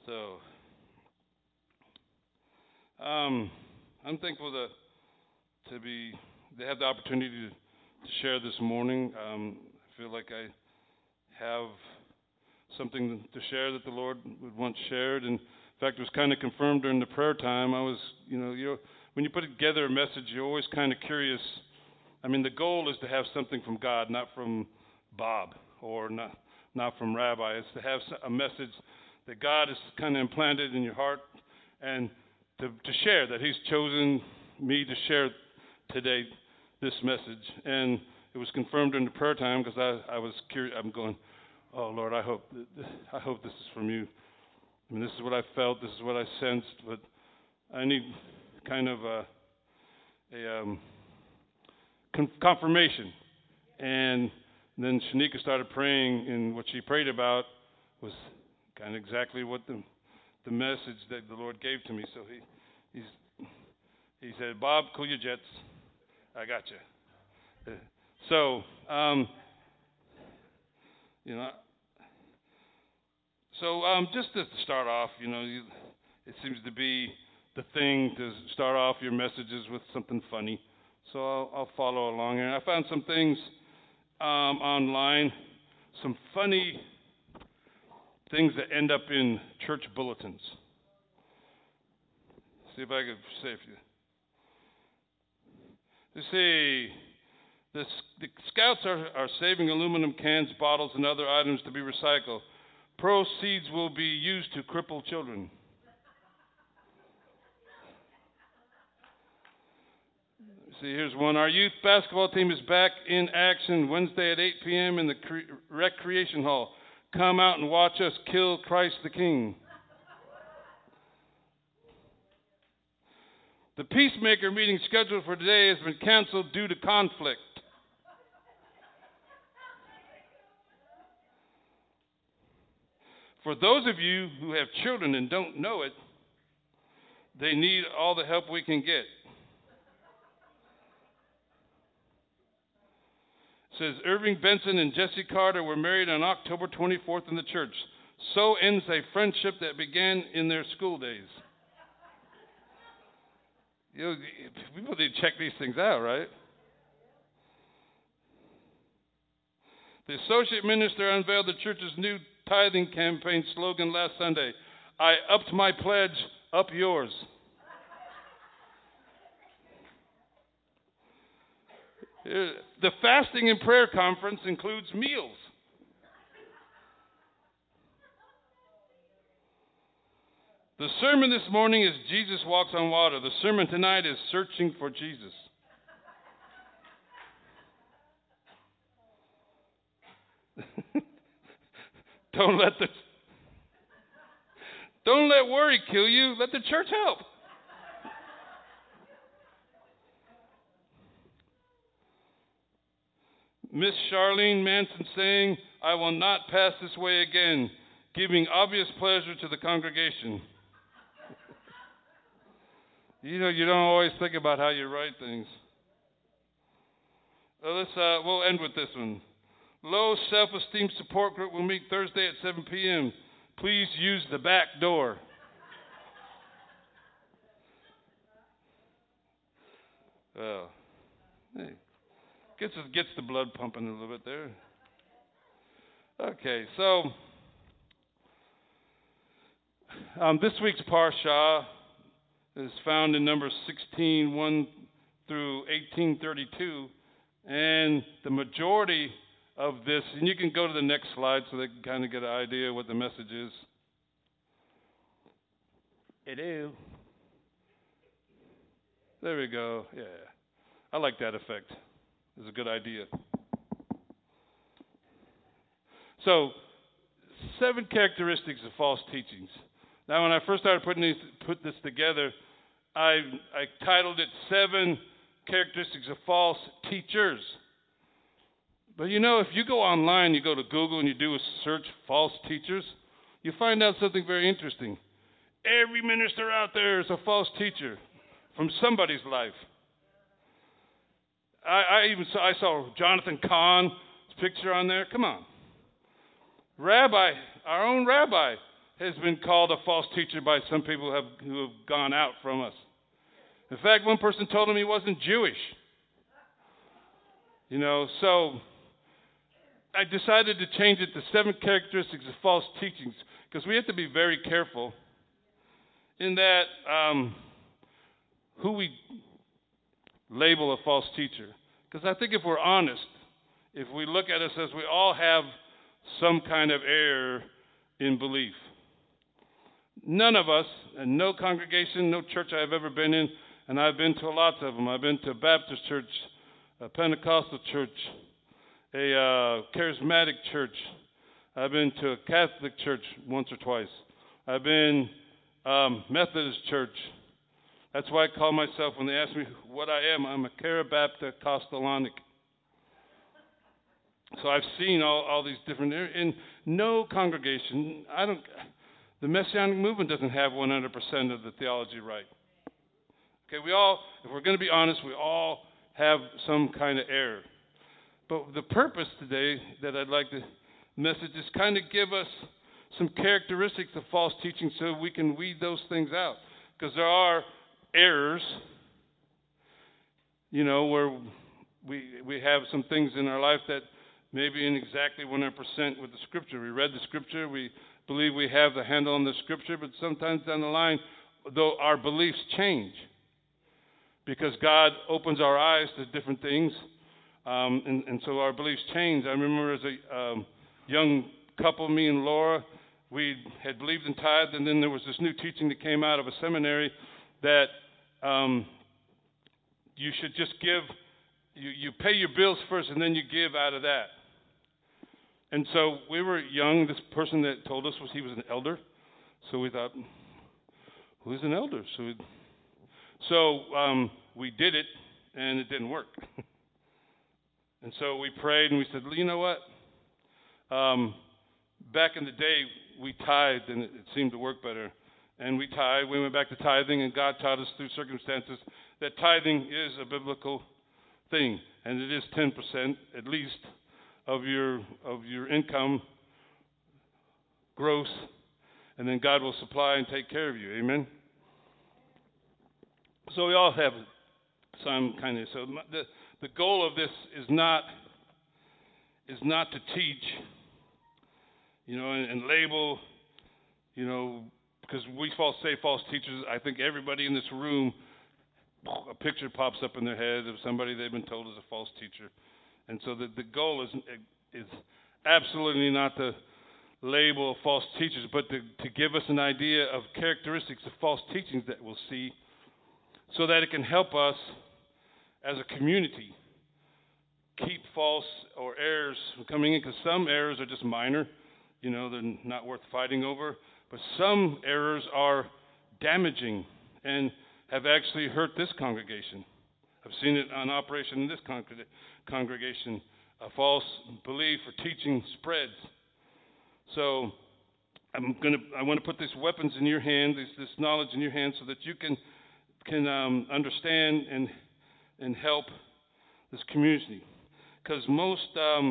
So, um, I'm thankful to have the opportunity to share this morning. I feel like I have something to share that the Lord would want shared. And in fact, it was kind of confirmed during the prayer time. I was, when you put together a message, you're always kind of curious. I mean, the goal is to have something from God, not from Bob or not from Rabbi. It's to have a message that God has kind of implanted in your heart and to share, that He's chosen me to share today this message. And it was confirmed during the prayer time because I was curious. I'm going, oh Lord, I hope this is from you. I mean, this is what I felt, this is what I sensed, but I need kind of a confirmation. And then Shanika started praying, and what she prayed about was kind of exactly what the message that the Lord gave to me. So he said, Bob, cool your jets. I got you. So, you know, just to start off, it seems to be the thing to start off your messages with something funny. So I'll follow along here. I found some things online, some funny things that end up in church bulletins. See if I can say a few. They say the scouts are saving aluminum cans, bottles, and other items to be recycled. Proceeds will be used to cripple children. See, here's one. Our youth basketball team is back in action Wednesday at 8 p.m. in the recreation hall. Come out and watch us kill Christ the King. The peacemaker meeting scheduled for today has been canceled due to conflict. For those of you who have children and don't know it, they need all the help we can get. It says Irving Benson and Jesse Carter were married on October 24th in the church. So ends a friendship that began in their school days. People need to check these things out, right? The associate minister unveiled the church's new tithing campaign slogan last Sunday. I upped my pledge, up yours. The fasting and prayer conference includes meals. The sermon this morning is Jesus Walks on Water. The sermon tonight is Searching for Jesus. Don't let worry kill you. Let the church help. Miss Charlene Manson saying, I will not pass this way again, giving obvious pleasure to the congregation. You don't always think about how you write things. We'll end with this one. Low self-esteem support group will meet Thursday at 7 p.m. Please use the back door. Well, hey, gets the blood pumping a little bit there. Okay, so this week's Parsha is found in Numbers 16:1 through 18:32, and the majority of this, and you can go to the next slide so they can kind of get an idea of what the message is. Hello. There we go. Yeah, I like that effect. It's a good idea. So, 7 characteristics of false teachings. Now, when I first started put this together, I titled it 7 characteristics of false teachers. But if you go online, you go to Google and you do a search false teachers, you find out something very interesting. Every minister out there is a false teacher from somebody's life. I saw Jonathan Cahn's picture on there. Come on. Our own rabbi, has been called a false teacher by some people who have gone out from us. In fact, one person told him he wasn't Jewish. So I decided to change it to 7 characteristics of false teachings, because we have to be very careful in that who we label a false teacher. Because I think if we're honest, if we look at us as we all have some kind of error in belief. None of us, and no congregation, no church I've ever been in, and I've been to lots of them. I've been to a Baptist church, a Pentecostal church, a charismatic church. I've been to a Catholic church once or twice. I've been Methodist church. That's why I call myself, when they ask me what I am, I'm a Caribapta Castellanic. So I've seen all these different areas. In no congregation, the Messianic movement doesn't have 100% of the theology right. Okay, if we're going to be honest, we all have some kind of error. But the purpose today that I'd like to message is kind of give us some characteristics of false teaching so we can weed those things out. Because there are errors, where we have some things in our life that maybe in exactly 100% with the Scripture. We read the Scripture, we believe we have the handle on the Scripture, but sometimes down the line, though, our beliefs change because God opens our eyes to different things, and so our beliefs change. I remember as a young couple, me and Laura, we had believed in tithe, and then there was this new teaching that came out of a seminary that you should just give, you pay your bills first, and then you give out of that. And so we were young. This person that told us he was an elder. So we thought, who's an elder? So we did it, and it didn't work. And so we prayed, and we said, you know what? Back in the day, we tithed, and it seemed to work better. And we tithed. We went back to tithing, and God taught us through circumstances that tithing is a biblical thing, and it is 10% at least of your income, gross, and then God will supply and take care of you. Amen. So we all have some kind of. So the goal of this is not to teach, and label, because we say false teachers. I think everybody in this room, a picture pops up in their head of somebody they've been told is a false teacher. And so the goal is absolutely not to label false teachers, but to give us an idea of characteristics of false teachings that we'll see so that it can help us as a community keep false or errors from coming in, because some errors are just minor, they're not worth fighting over, but some errors are damaging and have actually hurt this congregation. I've seen it on operation in this congregation. A false belief or teaching spreads. So I want to put these weapons in your hand, this knowledge in your hand, so that you can understand and help this community. Because most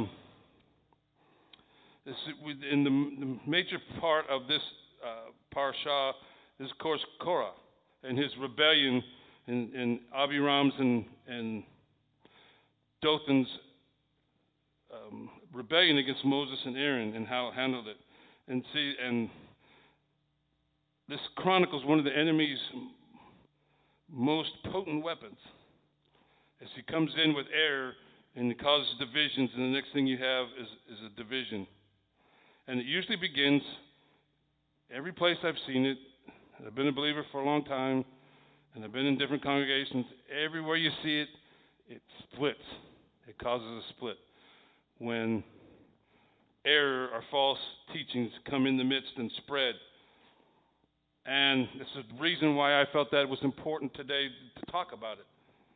in the major part of this parashah is, of course, Korah and his rebellion, and Abiram's and Dothan's rebellion against Moses and Aaron, and how it handled it. And this chronicles one of the enemy's most potent weapons, as he comes in with error and it causes divisions, and the next thing you have is a division. And it usually begins, every place I've seen it, I've been a believer for a long time, and I've been in different congregations, everywhere you see it, it splits. It causes a split when error or false teachings come in the midst and spread. And this is the reason why I felt that it was important today to talk about it.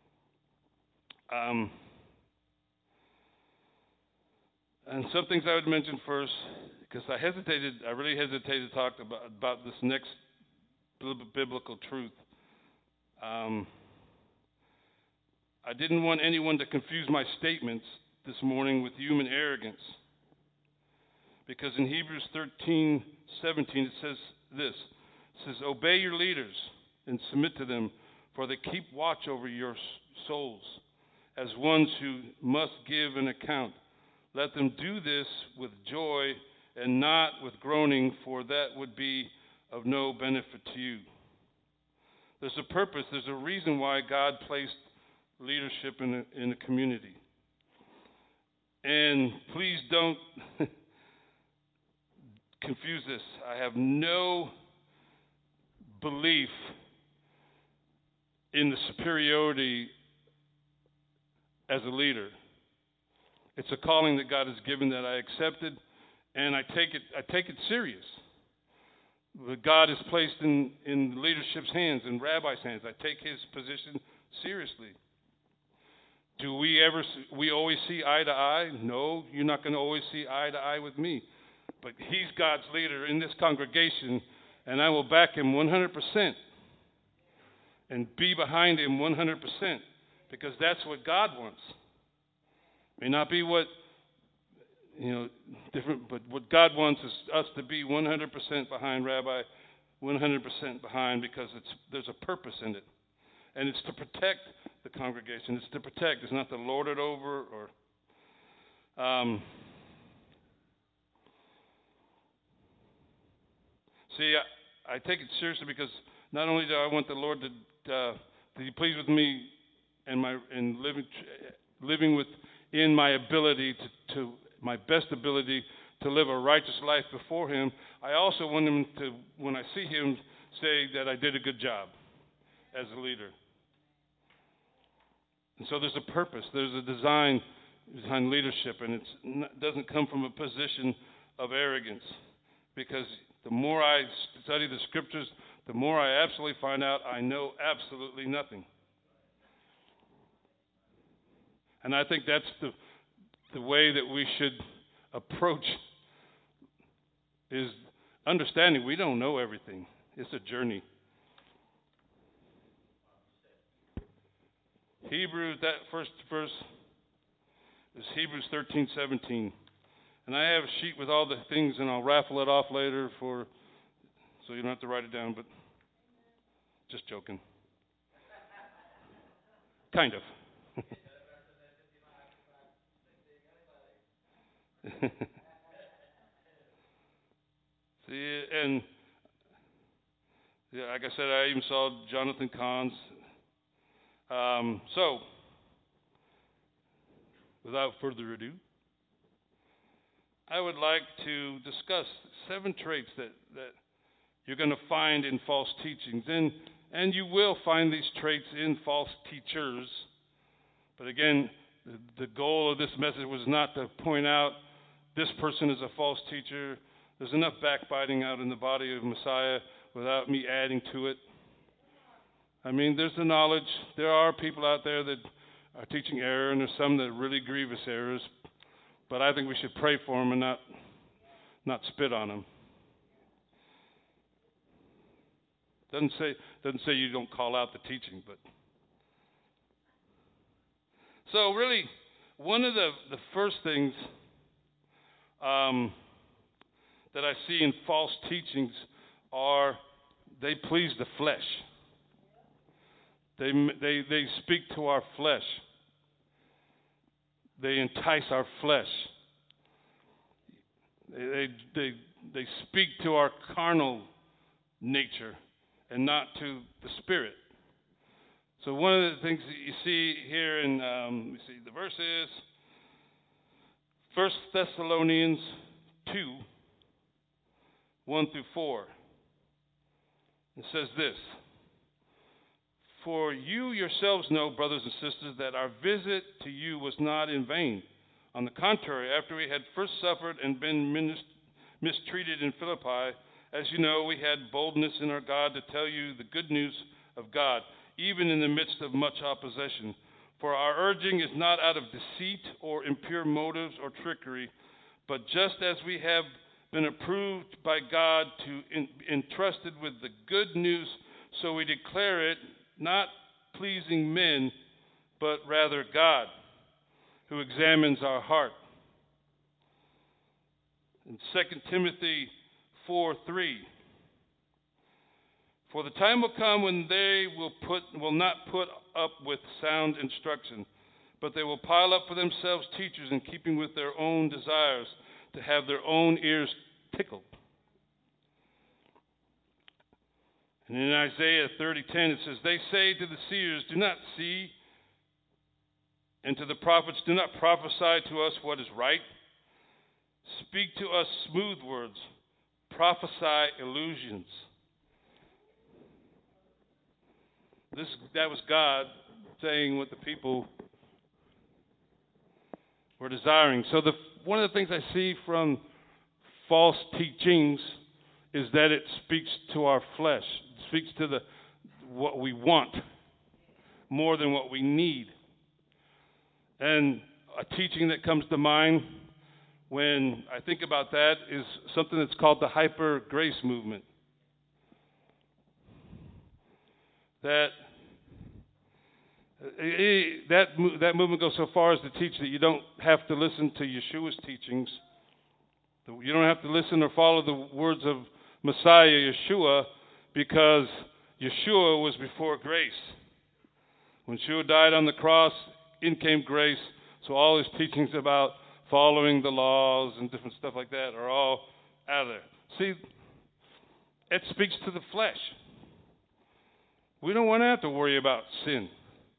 And some things I would mention first, because I really hesitated to talk about this next biblical truth. I didn't want anyone to confuse my statements this morning with human arrogance. Because in Hebrews 17, it says this. It says, obey your leaders and submit to them, for they keep watch over your souls as ones who must give an account. Let them do this with joy and not with groaning, for that would be of no benefit to you. There's a purpose, there's a reason why God placed leadership in a community. And please don't confuse this. I have no belief in the superiority as a leader. It's a calling that God has given that I accepted, and I take it serious. But God is placed in leadership's hands, in rabbis' hands. I take his position seriously. Do we always see eye to eye? No, you're not going to always see eye to eye with me. But he's God's leader in this congregation, and I will back him 100% and be behind him 100%, because that's what God wants. May not be what, different, but what God wants is us to be 100% behind Rabbi, 100% behind, because there's a purpose in it. And it's to protect the congregation. It's to protect. It's not to lord it over or... See, I take it seriously because not only do I want the Lord to be pleased with me and living within my ability to my best ability to live a righteous life before him, I also want him to, when I see him, say that I did a good job as a leader. And so there's a purpose, there's a design behind leadership, and it doesn't come from a position of arrogance, because the more I study the scriptures, the more I absolutely find out I know absolutely nothing. And I think that's the way that we should approach, is understanding we don't know everything. It's a journey. Hebrews, that first verse is Hebrews 13:17. And I have a sheet with all the things, and I'll raffle it off later so you don't have to write it down, but just joking. Kind of. See, and like I said, I even saw Jonathan Cahn's. So, without further ado, I would like to discuss 7 traits that you're going to find in false teachings. And you will find these traits in false teachers. But again, the goal of this message was not to point out this person is a false teacher. There's enough backbiting out in the body of Messiah without me adding to it. I mean, there's the knowledge. There are people out there that are teaching error, and there's some that are really grievous errors. But I think we should pray for them and not spit on them. Doesn't say you don't call out the teaching, but so really, one of the first things that I see in false teachings are they please the flesh. They speak to our flesh. They entice our flesh. They speak to our carnal nature and not to the spirit. So one of the things that you see here in, let me see, the verse is 1 Thessalonians 2, 1 through 4. It says this: for you yourselves know, brothers and sisters, that our visit to you was not in vain. On the contrary, after we had first suffered and been mistreated in Philippi, as you know, we had boldness in our God to tell you the good news of God, even in the midst of much opposition. For our urging is not out of deceit or impure motives or trickery, but just as we have been approved by God to entrusted with the good news, so we declare it, not pleasing men, but rather God, who examines our heart. In 2 Timothy 4:3. For the time will come when they will not put up with sound instruction, but they will pile up for themselves teachers in keeping with their own desires, to have their own ears tickled. And in Isaiah 30:10 it says, they say to the seers, do not see, and to the prophets, do not prophesy to us what is right. Speak to us smooth words, prophesy illusions. That was God saying what the people were desiring. So one of the things I see from false teachings is that it speaks to our flesh. It speaks to what we want more than what we need. And a teaching that comes to mind when I think about that is something that's called the hyper grace movement. That movement goes so far as to teach that you don't have to listen to Yeshua's teachings. You don't have to listen or follow the words of Messiah Yeshua, because Yeshua was before grace. When Yeshua died on the cross, in came grace. So all his teachings about following the laws and different stuff like that are all out of there. See, it speaks to the flesh. We don't want to have to worry about sin.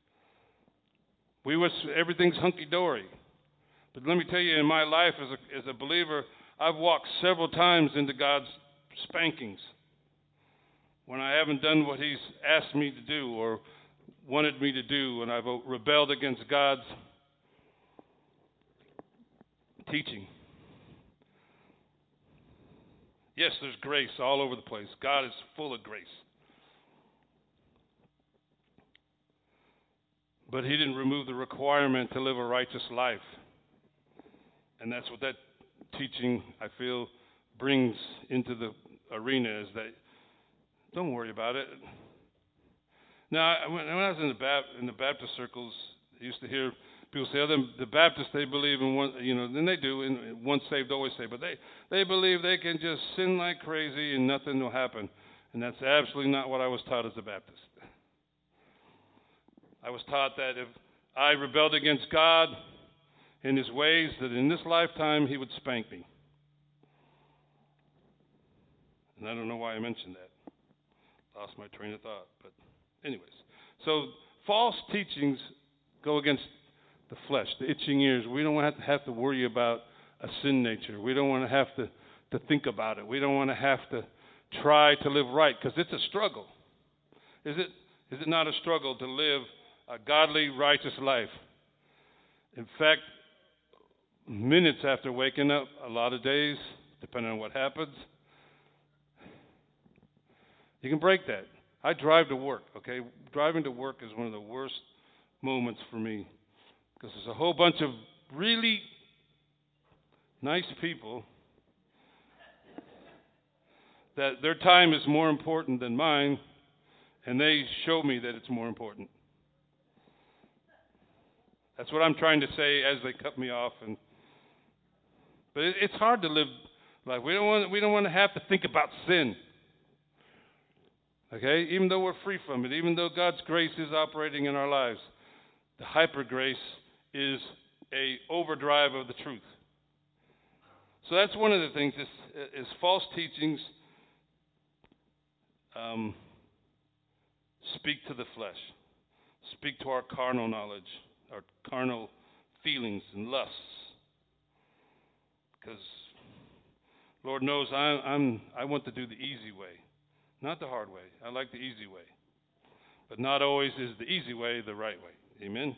Everything's hunky-dory. But let me tell you, in my life as a believer, I've walked several times into God's spankings when I haven't done what he's asked me to do or wanted me to do, and I've rebelled against God's teaching. Yes, there's grace all over the place. God is full of grace. But he didn't remove the requirement to live a righteous life. And that's what that teaching, I feel, brings into the arena, is that don't worry about it. Now, when I was in the Baptist circles, I used to hear people say, the Baptists, they believe in one, and they do, in once saved, always saved, but they believe they can just sin like crazy and nothing will happen. And that's absolutely not what I was taught as a Baptist. I was taught that if I rebelled against God in his ways, that in this lifetime he would spank me. And I don't know why I mentioned that. Lost my train of thought. But anyways. So false teachings go against the flesh, the itching ears. We don't have to worry about a sin nature. We don't want to have to think about it. We don't want to have to try to live right, because it's a struggle. Is it not a struggle to live a godly, righteous life? In fact, minutes after waking up, a lot of days, depending on what happens, you can break that. I drive to work, okay? Driving to work is one of the worst moments for me, because there's a whole bunch of really nice people that their time is more important than mine, and they show me that it's more important. That's what I'm trying to say as they cut me off. But it's hard to live life. We don't want to have to think about sin. Okay? Even though we're free from it, even though God's grace is operating in our lives, the hyper grace is a overdrive of the truth. So that's one of the things is false teachings speak to the flesh, speak to our carnal knowledge, our carnal feelings and lusts. Because Lord knows I want to do the easy way, not the hard way. I like the easy way. But not always is the easy way the right way. Amen?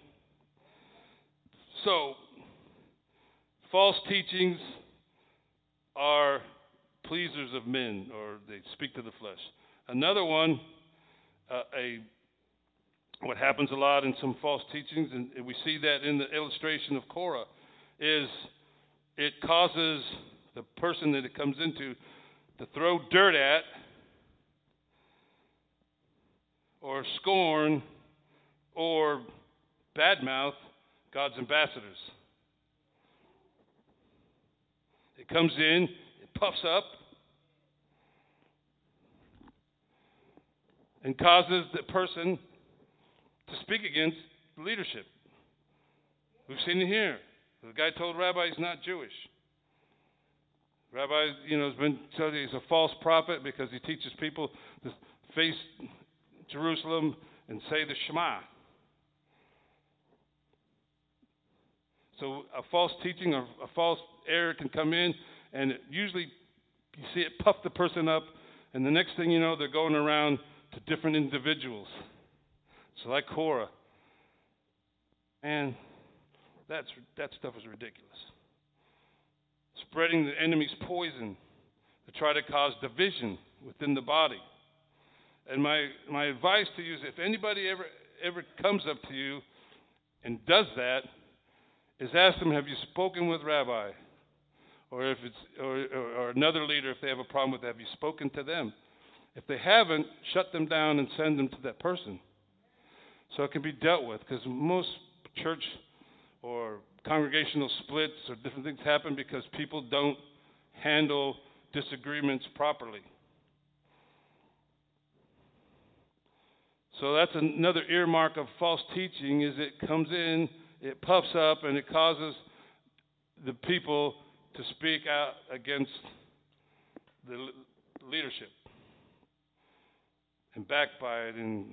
So, false teachings are pleasers of men, or they speak to the flesh. Another one, what happens a lot in some false teachings, and we see that in the illustration of Korah, is it causes the person that it comes into to throw dirt at, or scorn, or badmouth God's ambassadors. It comes in, it puffs up, and causes the person to speak against leadership. We've seen it here. The guy told Rabbi he's not Jewish. Rabbi, has been told he's a false prophet because he teaches people to face Jerusalem and say the Shema. So a false teaching or a false error can come in, and usually you see it puff the person up, and the next thing you know, they're going around to different individuals. So like Korah. And that stuff is ridiculous. Spreading the enemy's poison to try to cause division within the body. And my advice to you is, if anybody ever comes up to you and does that, is ask them, have you spoken with Rabbi? Or if it's or another leader, if they have a problem with that, have you spoken to them? If they haven't, shut them down and send them to that person. So it can be dealt with, because most church or congregational splits or different things happen because people don't handle disagreements properly. So that's another earmark of false teaching, is it comes in, it puffs up, and it causes the people to speak out against the leadership and backbite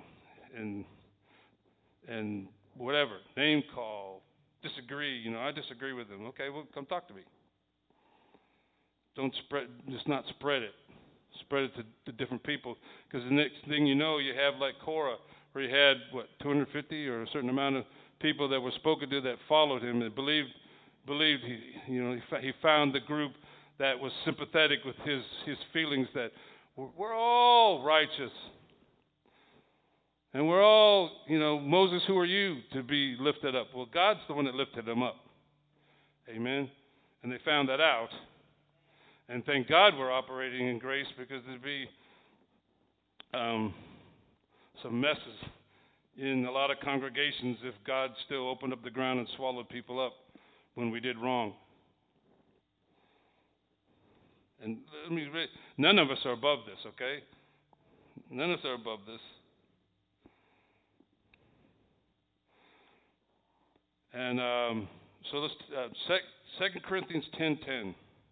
and whatever, name call, disagree. I disagree with them. Okay, well, come talk to me. Don't just not spread it. Spread it to different people, because the next thing you know, you have like Korah, where he had 250 or a certain amount of people that were spoken to that followed him and believed he found the group that was sympathetic with his feelings, that we're all righteous and we're all, Moses, who are you to be lifted up? Well, God's the one that lifted him up. Amen. And they found that out. And thank God we're operating in grace, because there'd be some messes in a lot of congregations if God still opened up the ground and swallowed people up when we did wrong. And none of us are above this, okay? None of us are above this. And so let's 2 Corinthians 10:10.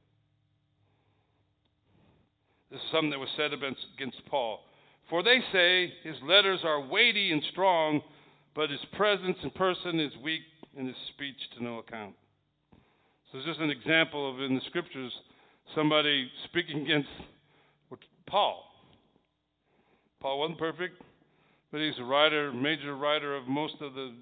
This is something that was said against Paul. For they say his letters are weighty and strong, but his presence in person is weak and his speech to no account. So it's just an example of, in the scriptures, somebody speaking against Paul. Paul wasn't perfect, but he's a major writer of most of the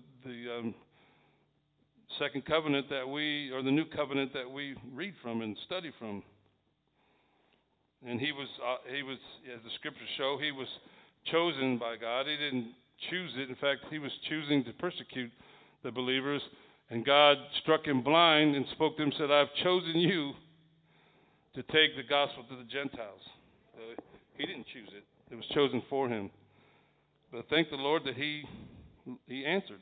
second covenant or the new covenant that we read from and study from. And he was, as the scriptures show, he was chosen by God. He didn't choose it. In fact, he was choosing to persecute the believers. And God struck him blind and spoke to him and said, I've chosen you to take the gospel to the Gentiles. He didn't choose it. It was chosen for him. But thank the Lord that he answered.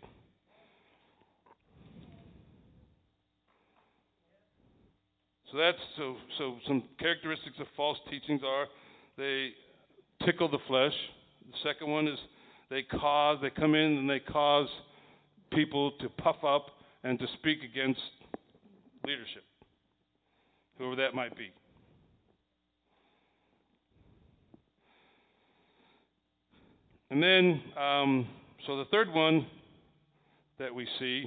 So some characteristics of false teachings are they tickle the flesh. The second one is they come in and they cause people to puff up and to speak against leadership, whoever that might be. And then, so the third one that we see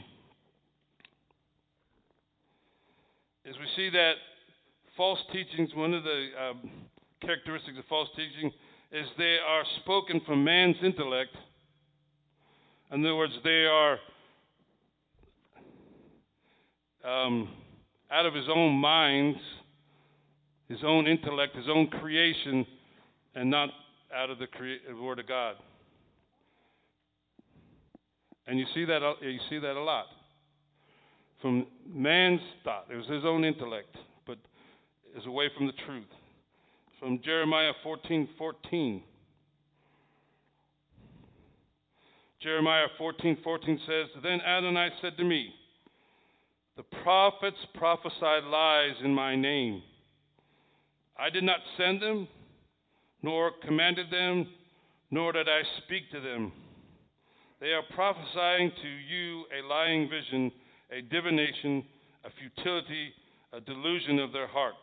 is we see that false teachings, one of the characteristics of false teaching is they are spoken from man's intellect. In other words, they are out of his own mind, his own intellect, his own creation, and not out of the Word of God. And you see that a lot. From man's thought, it was his own intellect, but is away from the truth. From Jeremiah 14:14. Jeremiah 14:14 says, Then Adonai said to me, the prophets prophesied lies in my name. I did not send them, nor commanded them, nor did I speak to them. They are prophesying to you a lying vision, a divination, a futility, a delusion of their hearts.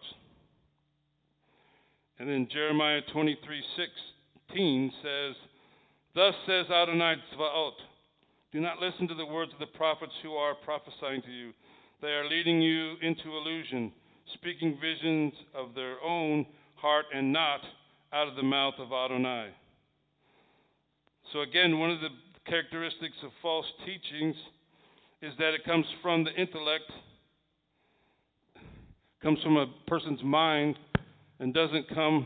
And then Jeremiah 23:16 says, Thus says Adonai Tzvaot, do not listen to the words of the prophets who are prophesying to you. They are leading you into illusion, speaking visions of their own heart and not out of the mouth of Adonai. So again, one of the characteristics of false teachings is that it comes from the intellect, comes from a person's mind, and doesn't come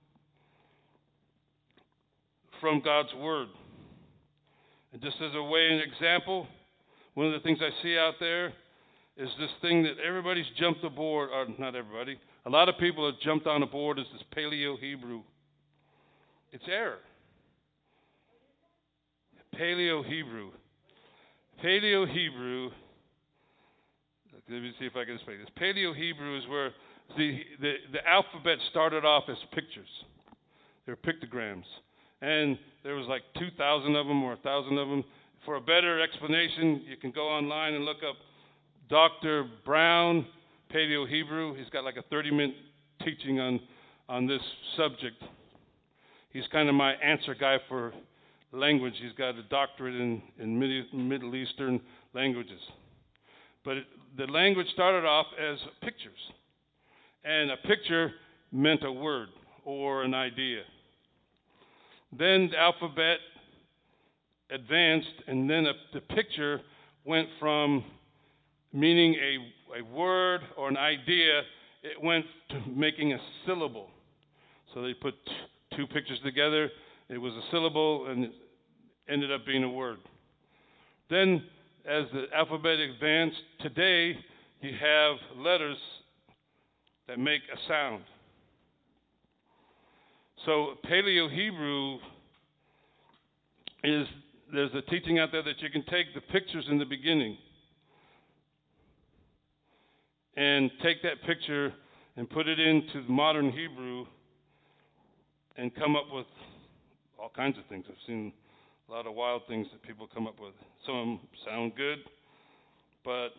from God's word. And just as a way, an example, one of the things I see out there is this thing that everybody's jumped aboard, or not everybody, a lot of people have jumped on aboard, is this Paleo-Hebrew. It's error. Paleo-Hebrew. Paleo-Hebrew, let me see if I can explain this. Paleo-Hebrew is where the alphabet started off as pictures. They were pictograms. And there was like 2,000 of them or 1,000 of them. For a better explanation, you can go online and look up Dr. Brown, Paleo-Hebrew. He's got like a 30-minute teaching on this subject. He's kind of my answer guy for language. He's got a doctorate in Middle Eastern languages. But the language started off as pictures. And a picture meant a word or an idea. Then the alphabet advanced, and then the picture went from meaning a word or an idea, it went to making a syllable. So they put two pictures together, it was a syllable, and it ended up being a word. Then, as the alphabet advanced, today you have letters that make a sound. So Paleo-Hebrew there's a teaching out there that you can take the pictures in the beginning and take that picture and put it into modern Hebrew and come up with all kinds of things. I've seen a lot of wild things that people come up with. Some of them sound good, but,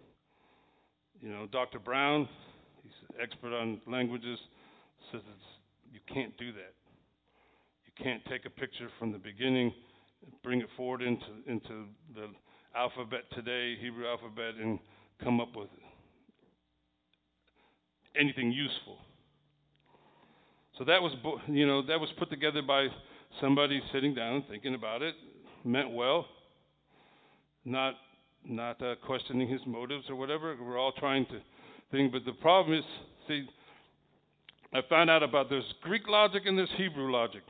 Dr. Brown, he's an expert on languages, says you can't do that. You can't take a picture from the beginning and bring it forward into the alphabet today, Hebrew alphabet, and come up with anything useful. So that was put together by somebody sitting down, thinking about it, meant well, not questioning his motives or whatever. We're all trying to think, but the problem is, see, I found out about there's Greek logic and there's Hebrew logic.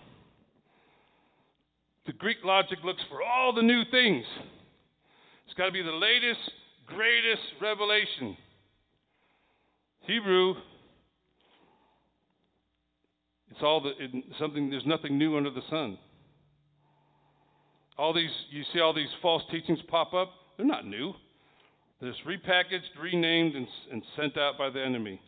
The Greek logic looks for all the new things. It's got to be the latest, greatest revelation. Hebrew, there's nothing new under the sun. You see all these false teachings pop up. They're not new. They're just repackaged, renamed, and sent out by the enemy.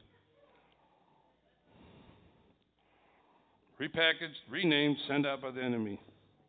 Repackaged, renamed, sent out by the enemy.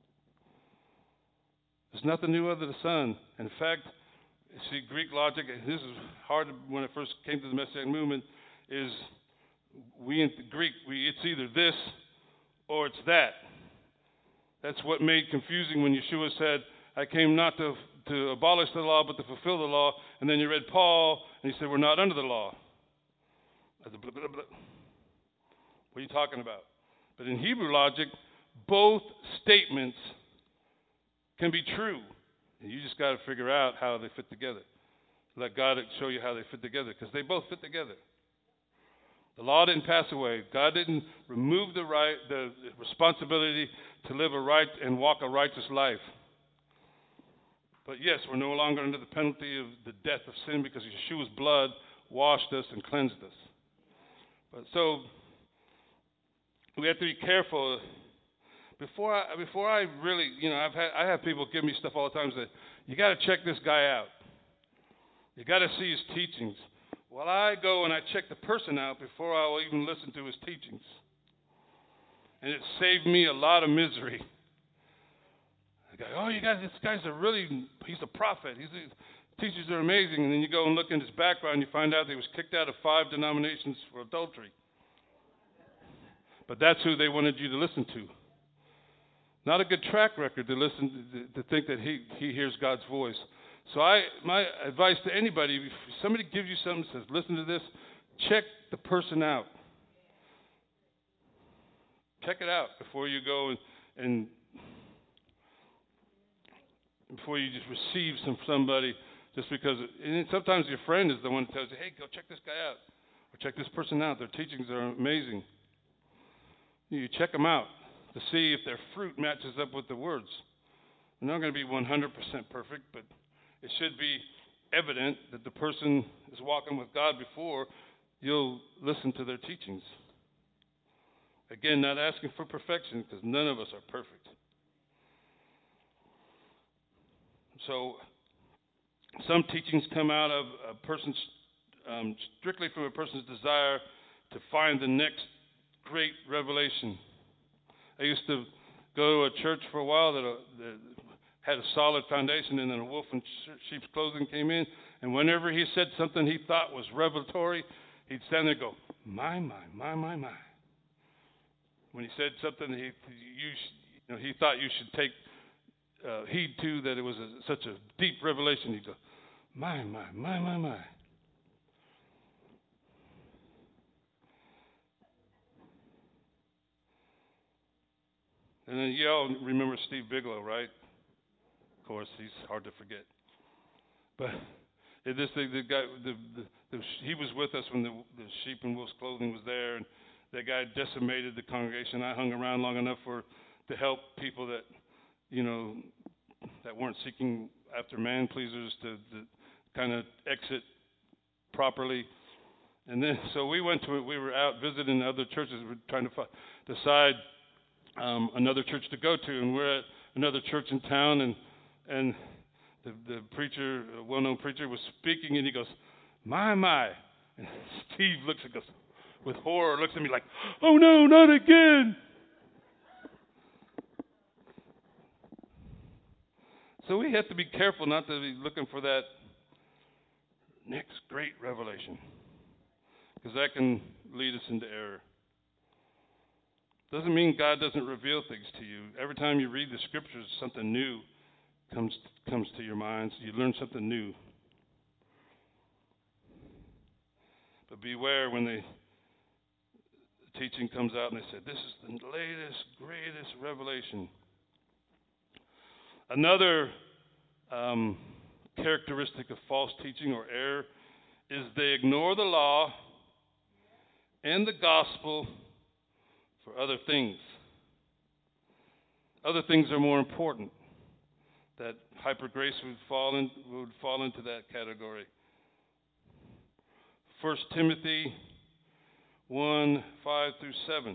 There's nothing new under the sun. In fact, see, Greek logic, this is hard when I first came to the Messianic movement, is we in Greek, it's either this or it's that. That's what made confusing when Yeshua said, I came not to abolish the law, but to fulfill the law. And then you read Paul, and he said, we're not under the law. What are you talking about? But in Hebrew logic, both statements can be true. And you just got to figure out how they fit together. Let God show you how they fit together, because they both fit together. The law didn't pass away. God didn't remove the responsibility to live a right and walk a righteous life. But yes, we're no longer under the penalty of the death of sin because Yeshua's blood washed us and cleansed us. But so we have to be careful. Before I really, I have people give me stuff all the time. Say, you got to check this guy out. You got to see his teachings. Well, I go and I check the person out before I will even listen to his teachings. And it saved me a lot of misery. guy, oh, this guy's he's a prophet. Teachers are amazing. And then you go and look in his background, you find out he was kicked out of 5 denominations for adultery. But that's who they wanted you to listen to. Not a good track record to think that he hears God's voice. So my advice to anybody, if somebody gives you something and says, listen to this, check the person out. Check it out before you go and before you just receive somebody just because. And sometimes your friend is the one who tells you, hey, go check this guy out or check this person out. Their teachings are amazing. You check them out to see if their fruit matches up with the words. They're not going to be 100% perfect, but it should be evident that the person is walking with God before you'll listen to their teachings. Again, not asking for perfection because none of us are perfect. So some teachings come out of a person's, strictly from a person's desire to find the next great revelation. I used to go to a church for a while that had a solid foundation, and then a wolf in sheep's clothing came in, and whenever he said something he thought was revelatory, he'd stand there and go, my. When he said something he thought you should take heed to, that it was such a deep revelation, he'd go, my. And then you all remember Steve Bigelow, right? Of course, he's hard to forget. But the guy, he was with us when the sheep in wolf's clothing was there, and that guy decimated the congregation. I hung around long enough to help people that, that weren't seeking after man pleasers to kind of exit properly. And then, so we were out visiting other churches. We were trying to decide another church to go to, and we're at another church in town, and the preacher, a well-known preacher, was speaking, and he goes, my. And Steve looks at us with horror, looks at me like, oh no, not again. So we have to be careful not to be looking for that next great revelation, because that can lead us into error. Doesn't mean God doesn't reveal things to you. Every time you read the scriptures, something new comes to your minds. You learn something new. But beware when the teaching comes out and they say, this is the latest, greatest revelation. Another characteristic of false teaching or error is they ignore the law and the gospel for other things. Other things are more important. That hyper grace would fall into that category. 1 Timothy 1, 5 through 7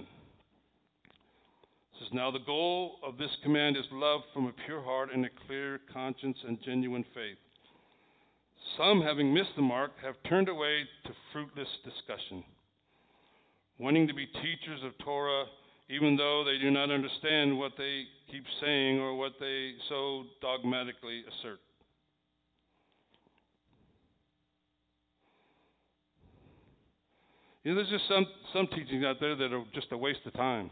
says, now the goal of this command is love from a pure heart and a clear conscience and genuine faith. Some, having missed the mark, have turned away to fruitless discussion, wanting to be teachers of Torah, even though they do not understand what they keep saying or what they so dogmatically assert. There's just some teachings out there that are just a waste of time.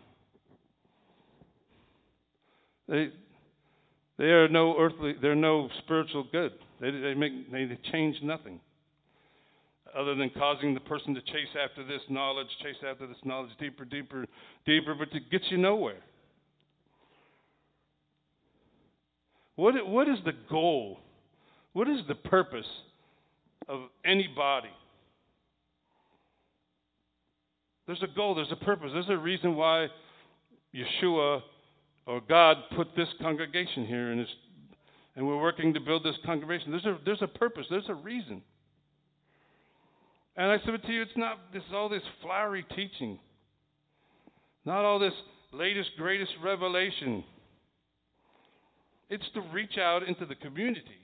They're no spiritual good. They change nothing, other than causing the person to chase after this knowledge deeper, but it gets you nowhere. What is the goal? What is the purpose of any body? There's a goal, there's a purpose, there's a reason why Yeshua or God put this congregation here, and we're working to build this congregation. There's a purpose, there's a reason. And I submit to you, it's not all this flowery teaching, not all this latest, greatest revelation. It's to reach out into the community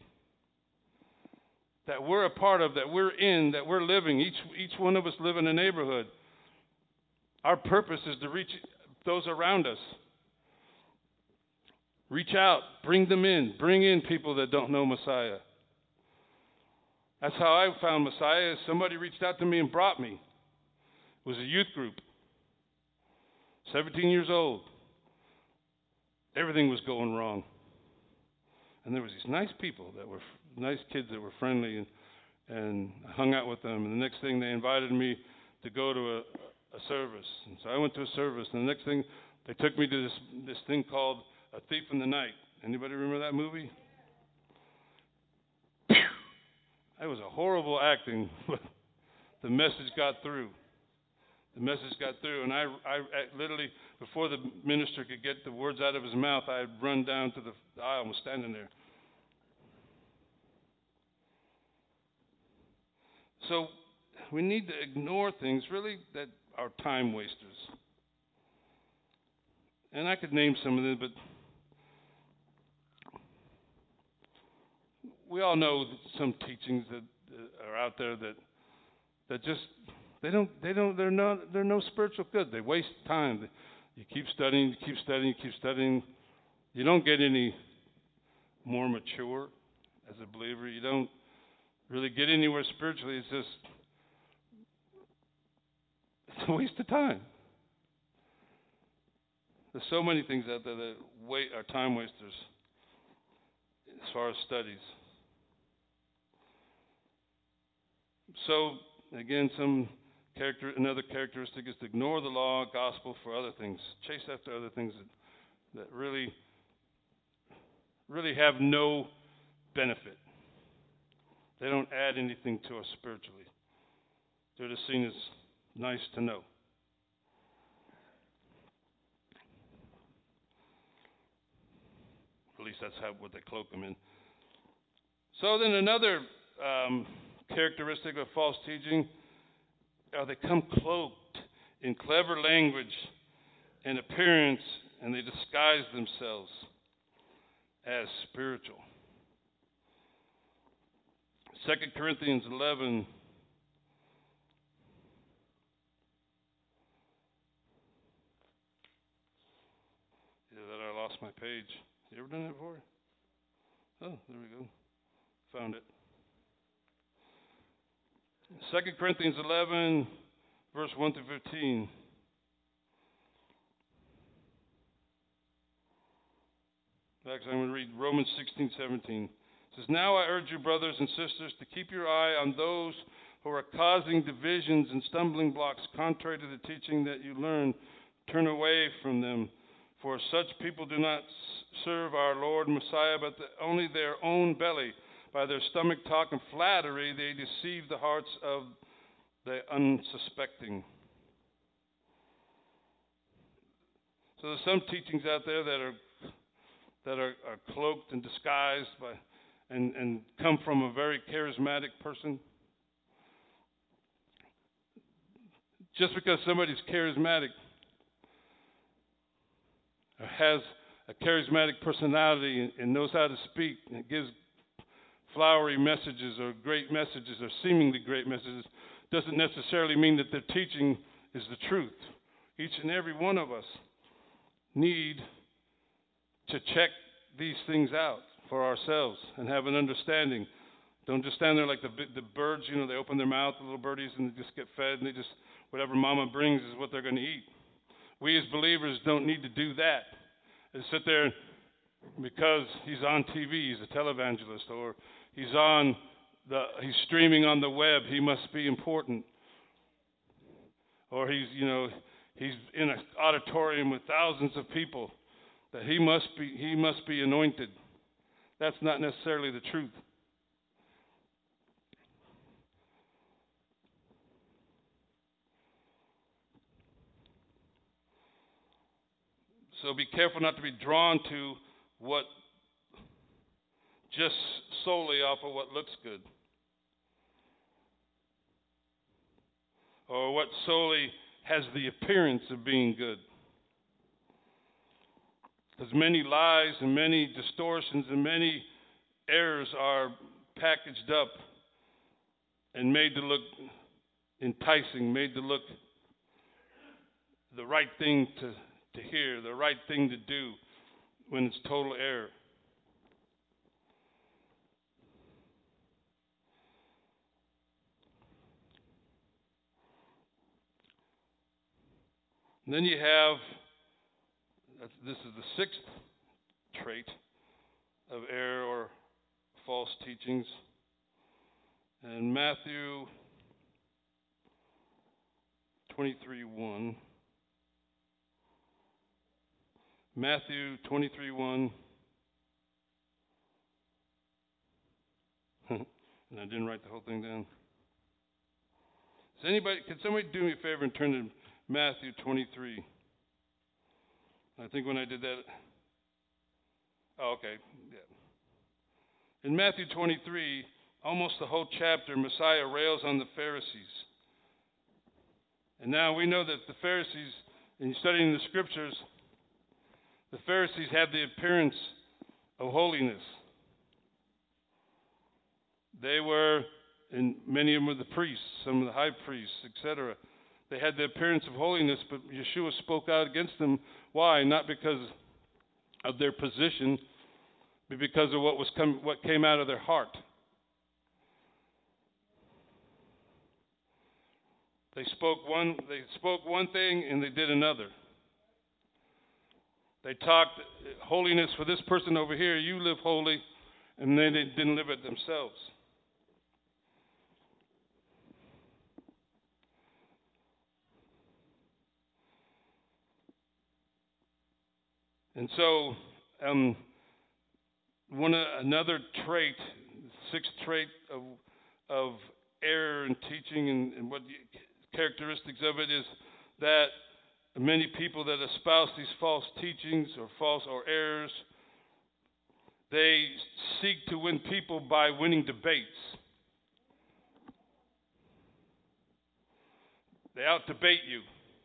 that we're a part of, that we're in, that we're living. Each one of us live in a neighborhood. Our purpose is to reach those around us. Reach out, bring them in, bring in people that don't know Messiah. That's how I found Messiah. Somebody reached out to me and brought me. It was a youth group, 17 years old. Everything was going wrong. And there was these nice people that were nice kids that were friendly, and I hung out with them. And the next thing, they invited me to go to a service. And so I went to a service. And the next thing, they took me to this thing called A Thief in the Night. Anybody remember that movie? That was a horrible acting, but the message got through. The message got through, and I literally, before the minister could get the words out of his mouth, I had run down to the aisle and was standing there. So we need to ignore things, really, that are time wasters. And I could name some of them, but we all know some teachings that are out there that just they're no spiritual good. They waste time. You keep studying, you keep studying, you keep studying. You don't get any more mature as a believer. You don't really get anywhere spiritually. It's a waste of time. There's so many things out there that are time wasters as far as studies. So again, another characteristic is to ignore the law, gospel for other things. Chase after other things that really have no benefit. They don't add anything to us spiritually. They're just seen as nice to know. At least that's what they cloak them in. So then another characteristic of false teaching, they come cloaked in clever language and appearance, and they disguise themselves as spiritual. 2 Corinthians 11. Yeah, that I lost my page. You ever done that before? Oh, there we go. Found it. 2 Corinthians 11, verse 1 through 15. Actually, I'm going to read Romans 16, 17. It says, "Now I urge you, brothers and sisters, to keep your eye on those who are causing divisions and stumbling blocks contrary to the teaching that you learned. Turn away from them. For such people do not serve our Lord and Messiah, but only their own belly. By their stomach talk and flattery, they deceive the hearts of the unsuspecting." So there's some teachings out there that are cloaked and disguised by and come from a very charismatic person. Just because somebody's charismatic or has a charismatic personality and knows how to speak and gives flowery messages or great messages or seemingly great messages, doesn't necessarily mean that their teaching is the truth. Each and every one of us need to check these things out for ourselves and have an understanding. Don't just stand there like the birds, they open their mouth, the little birdies, and they just get fed, and whatever mama brings is what they're going to eat. We as believers don't need to do that and sit there because he's on TV, he's a televangelist, or he's streaming on the web, he must be important. Or he's in an auditorium with thousands of people, that he must be anointed. That's not necessarily the truth. So be careful not to be drawn to what just solely off of what looks good, or what solely has the appearance of being good. Because many lies and many distortions and many errors are packaged up and made to look enticing, made to look the right thing to hear, the right thing to do. when it's total error. And then you have, this is the sixth trait of error or false teachings. And Matthew 23:1. Matthew 23:1. And I didn't write the whole thing down. Can somebody do me a favor and turn to Matthew 23? I think when I did that, okay, yeah. In Matthew 23, almost the whole chapter, Messiah rails on the Pharisees. And now we know that the Pharisees, in studying the scriptures, the Pharisees had the appearance of holiness. They were, and many of them were the priests, some of the high priests, etc. They had the appearance of holiness, but Yeshua spoke out against them. Why? Not because of their position, but because of what came out of their heart. They spoke one thing and they did another. They talked holiness for this person over here. You live holy, and they didn't live it themselves. And so, another trait, sixth trait of error in teaching, and what characteristics of it is that many people that espouse these false teachings or errors, they seek to win people by winning debates. They out-debate you.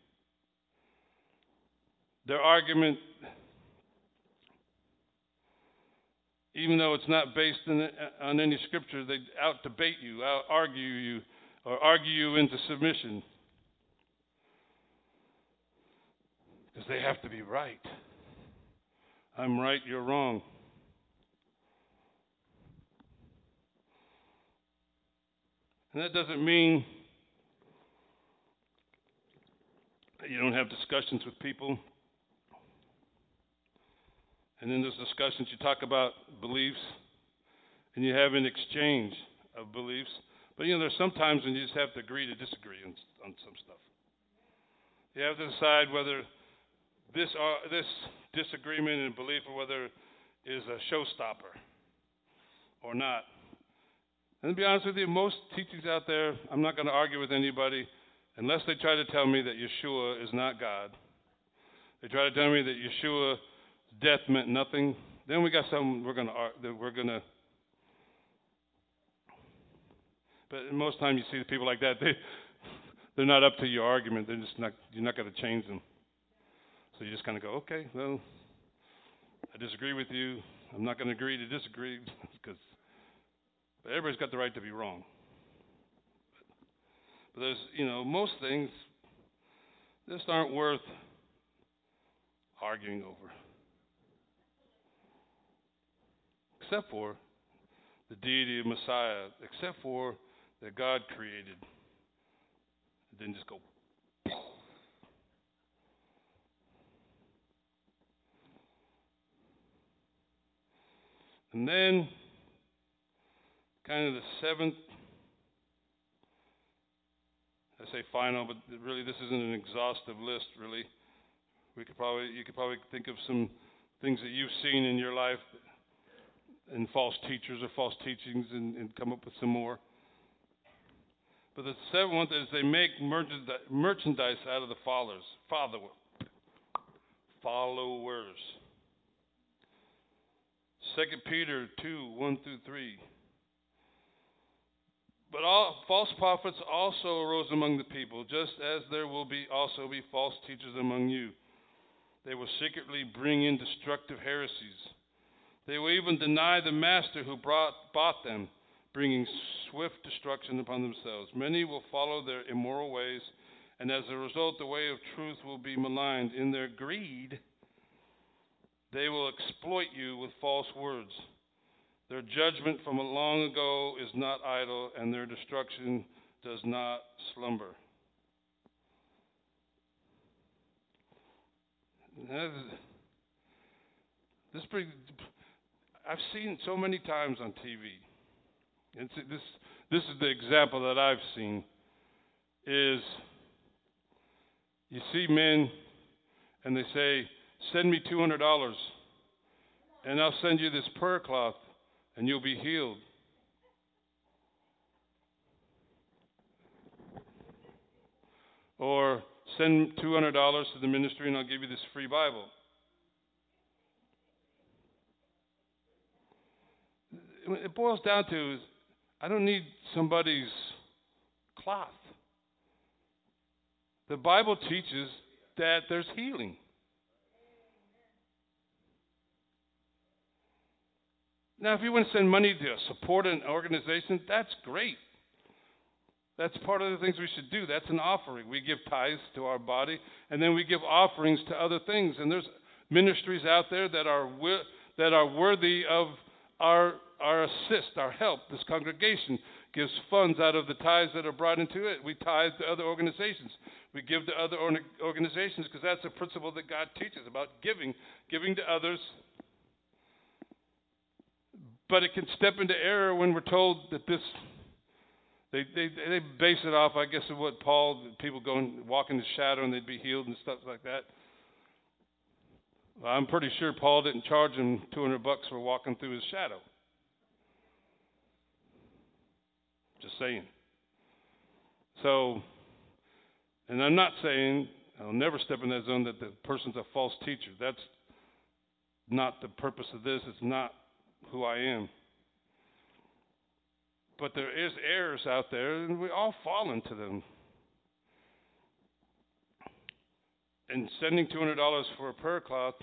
Their argument, even though it's not based on any scripture, they out-debate you, out-argue you, or argue you into submission. Because they have to be right. I'm right, you're wrong. And that doesn't mean that you don't have discussions with people. And in those discussions, you talk about beliefs, and you have an exchange of beliefs. But, there's some times when you just have to agree to disagree on some stuff. You have to decide whether this disagreement and belief or whether is a showstopper or not. And to be honest with you, most teachings out there, I'm not going to argue with anybody unless they try to tell me that Yeshua is not God. They try to tell me that Yeshua's death meant nothing. Then we got something we're going to. But most times you see the people like that, they're not up to your argument. They're just not. You're not going to change them. So you just kind of go, okay, well, I disagree with you. I'm not going to agree to disagree but everybody's got the right to be wrong. But there's, most things just aren't worth arguing over. Except for the deity of Messiah, except for that God created. And then just go. And then, kind of the seventh, I say final, but really this isn't an exhaustive list, really. You could probably think of some things that you've seen in your life and false teachers or false teachings and come up with some more. But the seventh is they make merchandise out of the followers. 2 Peter 2:1-3. But all false prophets also arose among the people, just as there will also be false teachers among you. They will secretly bring in destructive heresies. They will even deny the master who bought them, bringing swift destruction upon themselves. Many will follow their immoral ways, and as a result, the way of truth will be maligned. In their greed, They will exploit you with false words. Their judgment from long ago is not idle, and their destruction does not slumber. I've seen it so many times on TV. This is the example that I've seen. Is you see men and they say, "Send me $200, and I'll send you this prayer cloth, and you'll be healed." Or send $200 to the ministry, and I'll give you this free Bible. It boils down to, I don't need somebody's cloth. The Bible teaches that there's healing. Now, if you want to send money to support an organization, that's great. That's part of the things we should do. That's an offering. We give tithes to our body, and then we give offerings to other things. And there's ministries out there that are worthy of our assist, our help. This congregation gives funds out of the tithes that are brought into it. We tithe to other organizations. We give to other organizations because that's a principle that God teaches about giving to others. But it can step into error when we're told that this. They base it off, I guess, of what people go and walk in the shadow and they'd be healed and stuff like that. Well, I'm pretty sure Paul didn't charge him $200 for walking through his shadow. Just saying. So, and I'm not saying, I'll never step in that zone that the person's a false teacher. That's not the purpose of this. It's not who I am. But there is errors out there, and we all fall into them. And sending $200 for a prayer cloth,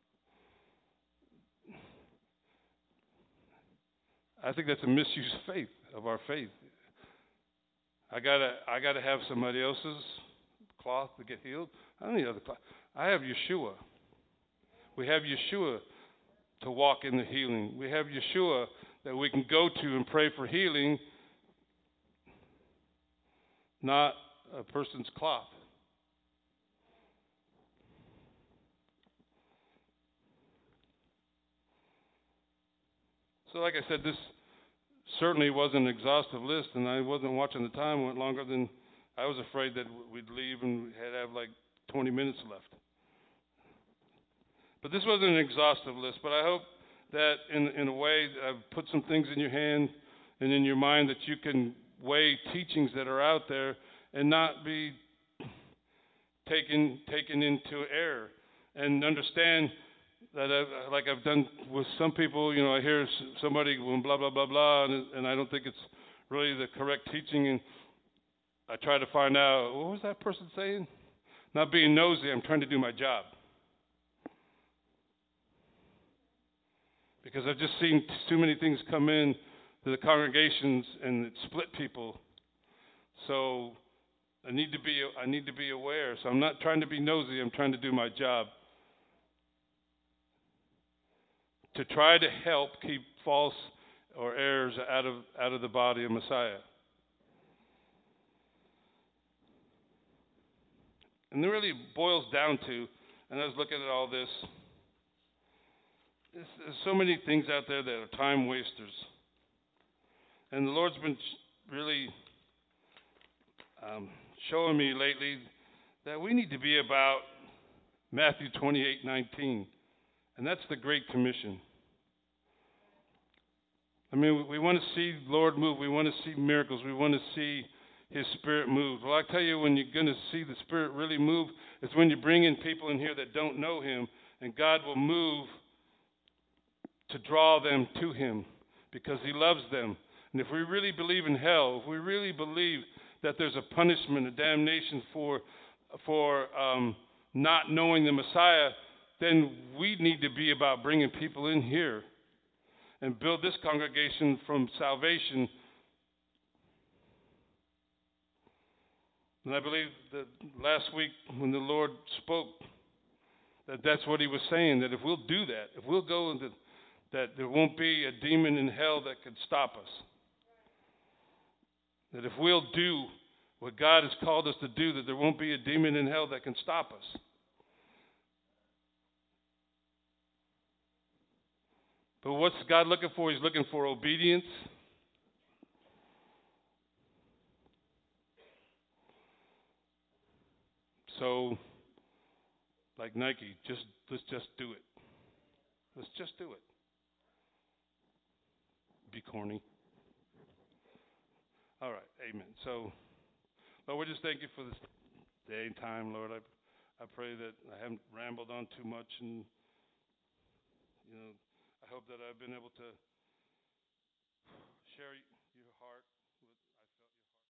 I think that's a misuse of our faith. I gotta have somebody else's cloth to get healed. I don't need other cloth. I have Yeshua. We have Yeshua to walk in the healing. We have Yeshua that we can go to and pray for healing, not a person's cloth. So like I said, this certainly wasn't an exhaustive list, and I wasn't watching the time. It went longer than I was afraid that we'd leave and we had to have like 20 minutes left. But this wasn't an exhaustive list, but I hope that in a way I've put some things in your hand and in your mind that you can weigh teachings that are out there and not be taken into error, and understand that like I've done with some people, I hear somebody going blah, blah, blah, blah, and I don't think it's really the correct teaching, and I try to find out, what was that person saying? Not being nosy, I'm trying to do my job. Because I've just seen too many things come in to the congregations and it split people. So I need to be aware. So I'm not trying to be nosy, I'm trying to do my job. To try to help keep false or errors out of the body of Messiah. And it really boils down to, and I was looking at all this, there's so many things out there that are time wasters. And the Lord's been really showing me lately that we need to be about Matthew 28:19. And that's the Great Commission. I mean, we want to see the Lord move. We want to see miracles. We want to see His Spirit move. Well, I tell you, when you're going to see the Spirit really move, it's when you bring in people in here that don't know Him, and God will move to draw them to Him because He loves them. And if we really believe in hell, if we really believe that there's a punishment, a damnation for not knowing the Messiah, then we need to be about bringing people in here and build this congregation from salvation. And I believe that last week when the Lord spoke That's what he was saying, that if we'll do that, if we'll go into that, there won't be a demon in hell that could stop us. That if we'll do what God has called us to do, that there won't be a demon in hell that can stop us. But what's God looking for? He's looking for obedience. So, like Nike, let's just do it. Let's just do it. Be corny. All right, amen. So, Lord, we just thank you for this day and time, Lord. I pray that I haven't rambled on too much, and I hope that I've been able to share